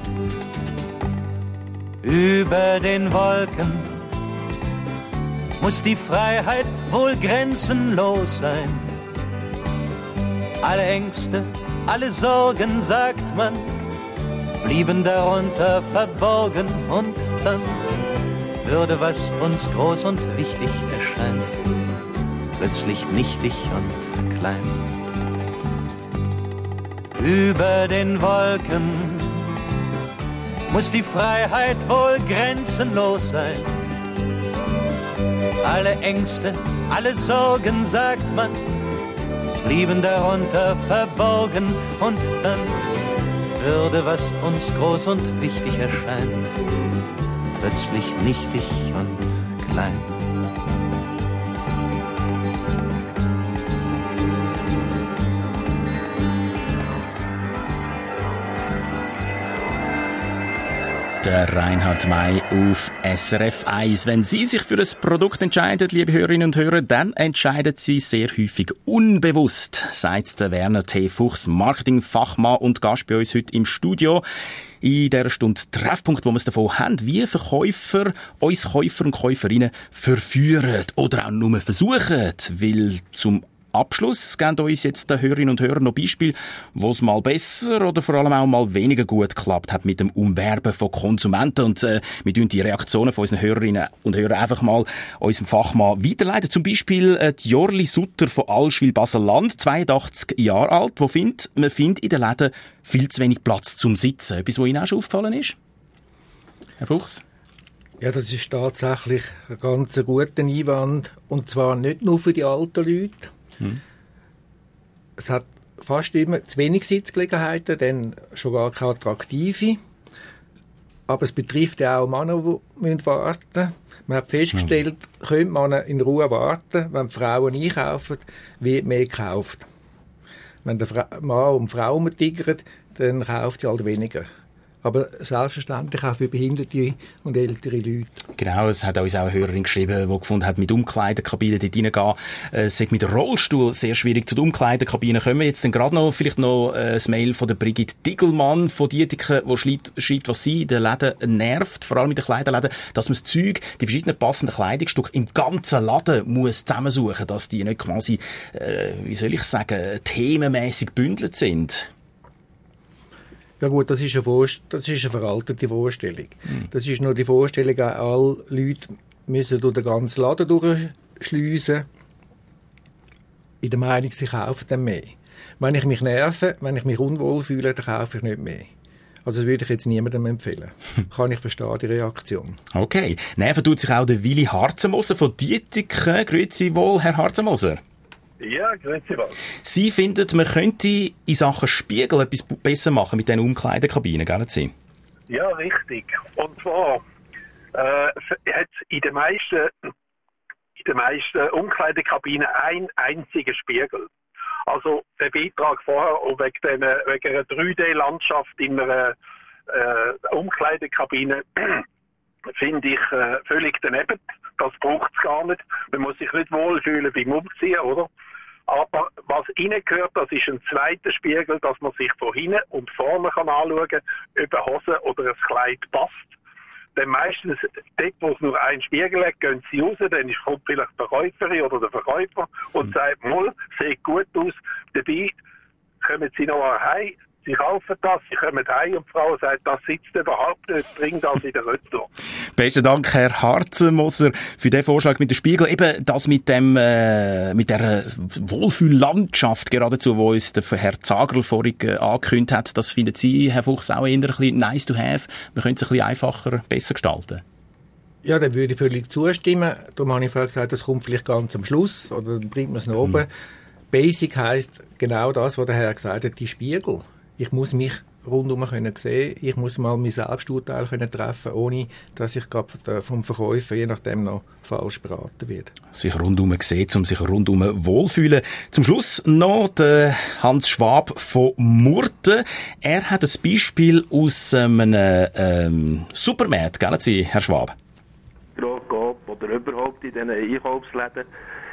Über den Wolken muss die Freiheit wohl grenzenlos sein. Alle Ängste, alle Sorgen, sagt man, blieben darunter verborgen. Und dann würde, was uns groß und wichtig erscheint, plötzlich nichtig und klein. Über den Wolken muss die Freiheit wohl grenzenlos sein. Alle Ängste, alle Sorgen, sagt man, blieben darunter verborgen. Und dann würde, was uns groß und wichtig erscheint, plötzlich nichtig und klein.
Der Reinhard May auf S R F eins. Wenn Sie sich für ein Produkt entscheiden, liebe Hörerinnen und Hörer, dann entscheiden Sie sehr häufig unbewusst, sagt der Werner T. Fuchs, Marketingfachmann und Gast bei uns heute im Studio. In dieser Stunde Treffpunkt, wo wir es davon haben, wie Verkäufer uns Käufer und Käuferinnen verführen oder auch nur versuchen, weil zum Abschluss geben uns jetzt die Hörerinnen und Hörer noch Beispiele, wo es mal besser oder vor allem auch mal weniger gut geklappt hat mit dem Umwerben von Konsumenten. Und äh, wir tun die Reaktionen von unseren Hörerinnen und Hörern einfach mal unserem Fachmann weiterleiten. Zum Beispiel äh, die Jorli Sutter von Allschwil Baselland, zweiundachtzig Jahre alt, wo findet, man findet in den Läden viel zu wenig Platz zum Sitzen. Etwas, was Ihnen auch schon aufgefallen ist? Herr Fuchs?
Ja, das ist tatsächlich ein ganz guter Einwand. Und zwar nicht nur für die alten Leute. Hm. Es hat fast immer zu wenig Sitzgelegenheiten, dann schon gar keine attraktive. Aber es betrifft ja auch Männer, die warten müssen. Man hat festgestellt, hm. könnte man in Ruhe warten, wenn die Frauen einkaufen, wird mehr gekauft. Wenn der Fra- Mann und die Frau umtigern, dann kauft sie halt weniger. aber selbstverständlich auch für behinderte und ältere Leute.
Genau, es hat uns auch eine Hörerin geschrieben, die gefunden hat, mit Umkleidekabinen dort reingehen, äh, es sei mit Rollstuhl sehr schwierig zu den Umkleidekabinen kommen. Jetzt dann gerade noch, vielleicht noch äh, das Mail von der Brigitte Diggelmann von Dietiken, die schreibt, schreibt, was sie in den Läden nervt, vor allem in den Kleiderläden, dass man das Zeug, die verschiedenen passenden Kleidungsstücke im ganzen Laden muss zusammensuchen, dass die nicht quasi, äh, wie soll ich sagen, themenmäßig bündelt sind.
Ja gut, das ist eine, Vorst- das ist eine veraltete Vorstellung. Mhm. Das ist nur die Vorstellung, alle Leute müssen durch den ganzen Laden durchschliessen, in der Meinung, sie kaufen dann mehr. Wenn ich mich nerve, wenn ich mich unwohl fühle, dann kaufe ich nicht mehr. Also das würde ich jetzt niemandem empfehlen. Kann ich verstehen, die Reaktion.
Okay. Nerven tut sich auch der Willi Harzenmoser von Dietiken. Grüezi wohl, Herr Harzenmoser.
Ja, grüezi wohl.
Sie finden, man könnte in Sachen Spiegel etwas besser machen mit diesen Umkleidekabinen, gell Sie?
Ja, richtig. Und zwar äh, hat es in den meisten, in den meisten Umkleidekabinen einen einzigen Spiegel. Also der Beitrag vorher auch wegen, den, wegen einer drei D Landschaft in einer äh, Umkleidekabine finde ich äh, völlig daneben. Das braucht es gar nicht. Man muss sich nicht wohlfühlen beim Umziehen, oder? Aber was reingehört, das ist ein zweiter Spiegel, dass man sich von hinten und vorne kann anschauen kann, ob eine Hose oder ein Kleid passt. Dann meistens, dort, wo es nur einen Spiegel hat, gehen sie raus, dann kommt vielleicht die Verkäuferin oder der Verkäufer und mhm. sagt, moll, sieht gut aus. Dabei kommen sie noch heim, sie kaufen das, sie kommen heim und die Frau sagt, das sitzt überhaupt nicht, bring das wieder retour.
Besten Dank, Herr Harzenmoser, für den Vorschlag mit dem Spiegel. Eben das mit dem, äh, mit der Wohlfühllandschaft geradezu, wo uns der Herr Zagerl vorhin äh, angekündigt hat, das finden Sie, Herr Fuchs, auch eher ein bisschen nice to have. Man könnte es ein bisschen einfacher, besser gestalten.
Ja, dann würde ich völlig zustimmen. Darum habe ich vorher gesagt, das kommt vielleicht ganz am Schluss, oder dann bringt man es noch oben. Hm. Basic heisst genau das, was der Herr gesagt hat, die Spiegel. Ich muss mich rundum können sehen. Ich muss mal mein Selbsturteil können treffen, ohne dass ich gerade vom Verkäufer je nachdem noch falsch beraten werde.
Sich rundum sehen, um sich rundum wohlfühlen. Zum Schluss noch der Hans Schwab von Murten. Er hat ein Beispiel aus einem ähm, Supermarkt, gell Sie, Herr Schwab?
Grob oder überhaupt in diesen Einkaufsläden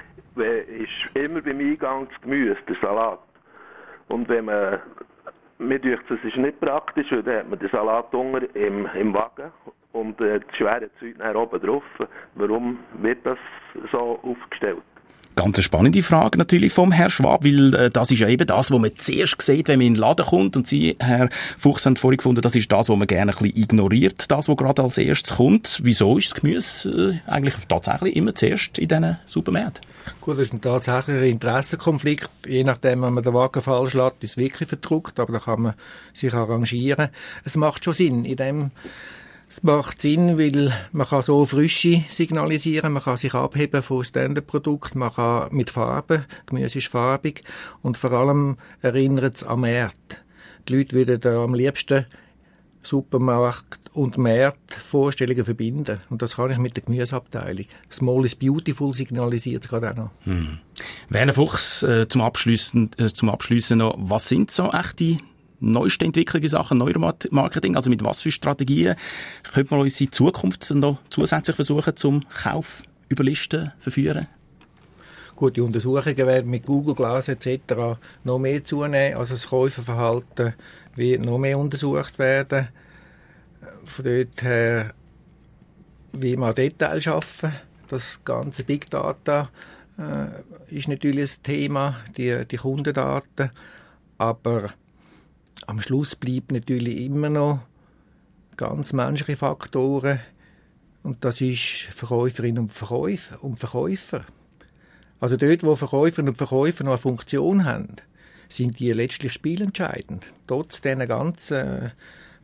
ist immer beim Eingang das Gemüse, der Salat. Und wenn man Mir denkt, es ist nicht praktisch, weil dann hat man den Salat unten im, im Wagen und äh, das schwere Zeug dann oben drauf. Warum wird das so aufgestellt?
Ganz eine spannende Frage natürlich vom Herrn Schwab, weil äh, das ist ja eben das, was man zuerst sieht, wenn man in den Laden kommt. Und Sie, Herr Fuchs, haben vorhin gefunden, das ist das, was man gerne ein bisschen ignoriert, das, was gerade als erstes kommt. Wieso ist das Gemüse äh, eigentlich tatsächlich immer zuerst in diesen Supermärkten?
Gut, das ist ein tatsächlicher Interessenkonflikt. Je nachdem, wenn man den Wagen falsch lässt, ist es wirklich verdruckt, aber da kann man sich arrangieren. Es macht schon Sinn. In dem, es macht Sinn, weil man kann so Frische signalisieren, man kann sich abheben von Standardprodukten, man kann mit Farben, Gemüse ist farbig und vor allem erinnert es an Märkte. Die Leute würden da am liebsten Supermarkt und Marktvorstellungen verbinden. Und das kann ich mit der Gemüseabteilung. Small is beautiful signalisiert es gerade auch noch.
Hm. Werner Fuchs, äh, zum Abschliessen, äh, zum Abschliessen noch, was sind so echt die neuesten Entwicklungen in Sachen Neuromarketing? Also mit was für Strategien könnte man uns in Zukunft noch zusätzlich versuchen, zum Kauf überlisten, verführen?
Gut, die Untersuchungen werden mit Google Glass et cetera noch mehr zunehmen. Also das Käuferverhalten wird noch mehr untersucht werden. Von dort her, wie man Details schaffen. Das ganze Big Data äh, ist natürlich ein Thema, die, die Kundendaten. Aber am Schluss bleibt natürlich immer noch ganz menschliche Faktoren. Und das ist Verkäuferinnen und Verkäufer und Verkäufer. Also dort, wo Verkäuferinnen und Verkäufer noch eine Funktion haben, sind die letztlich spielentscheidend. Trotz diesen ganzen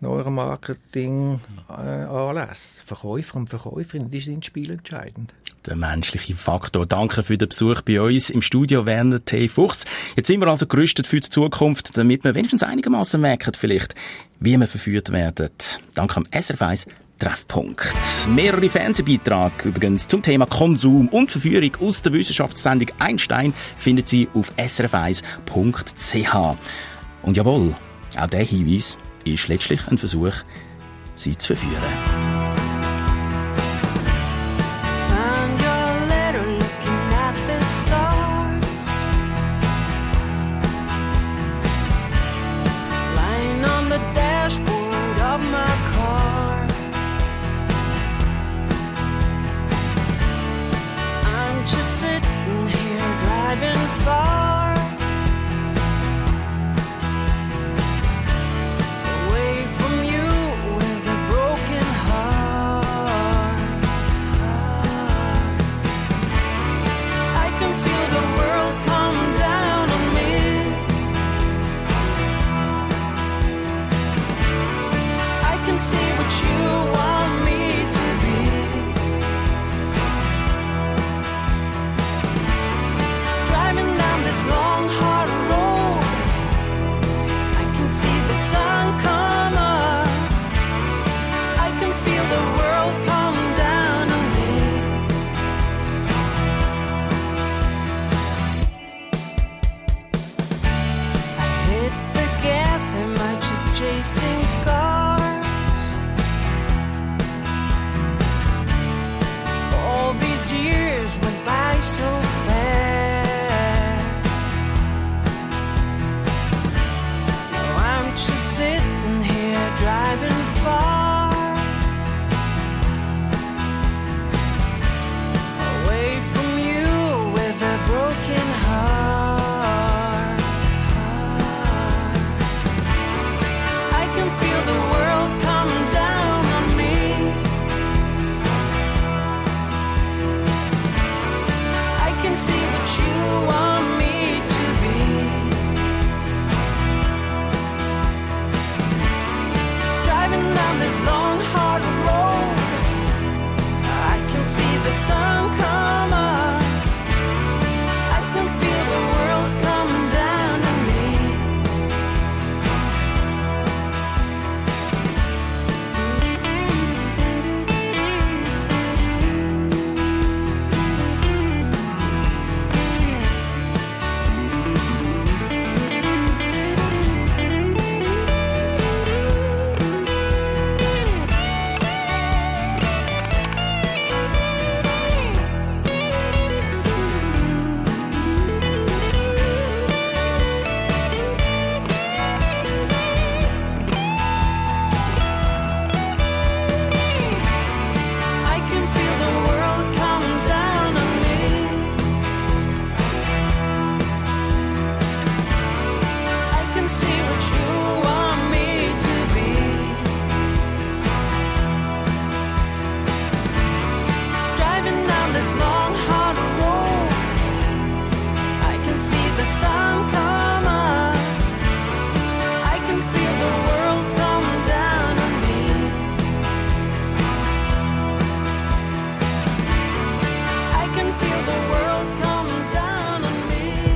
Neuromarketing-Anlässen. Verkäufer und Verkäuferinnen, die sind spielentscheidend.
Der menschliche Faktor. Danke für den Besuch bei uns im Studio, Werner T. Fuchs. Jetzt sind wir also gerüstet für die Zukunft, damit wir wenigstens einigermaßen merken, vielleicht, wie wir verführt werden. Danke am S R F eins Treffpunkt. Mehrere Fernsehbeiträge übrigens zum Thema Konsum und Verführung aus der Wissenschaftssendung Einstein finden Sie auf s r f eins punkt c h. Und jawohl, auch der Hinweis ist letztlich ein Versuch, sie zu verführen.
Found your letter looking at the stars, lying on the dashboard of my car. I'm just sitting here driving far away from you with a broken heart. I can feel the world come down on me. I can see what you want me to be. Driving down this long hard road, I can see the sun come up. I can feel the world come down on me. I hit the gas, am I just chasing scars? All these years went by so fast. Now I'm just sitting here driving far away from you with a broken heart. I can feel the world come down on me. I can see what you want me to be. Driving down this long hard road, I can see the sun come up. I can feel the world come down on me. I can feel the world come down on me. I can see what you want me to be. Driving down this long hard road, I can see the sun come up. I can feel the world come down on me. I can feel the world come down on me.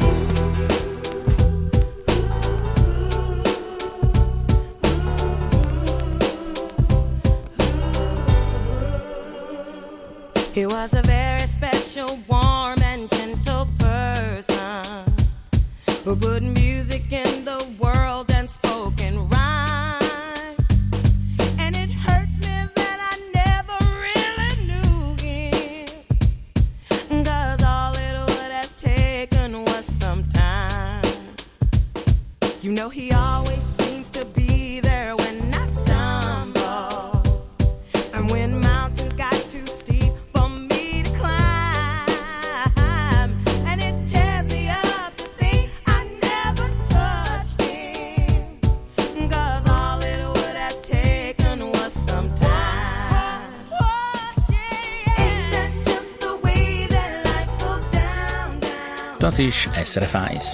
He was a very special, warm and gentle person who put music in the world and spoke in rhyme. And it hurts me that I never really knew him, 'cause all it would have taken was some time. You know he always seems to be there when I stumble, and when mountains got too steep for me to climb. And it tears me up to think I never touched him, 'cause all it would have taken was some time. Ain't that just the way that life goes down, down?
Das ist S R F eins.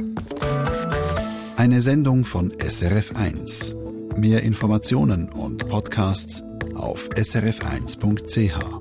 Eine Sendung von S R F eins. Mehr Informationen und Podcasts auf s r f eins punkt c h.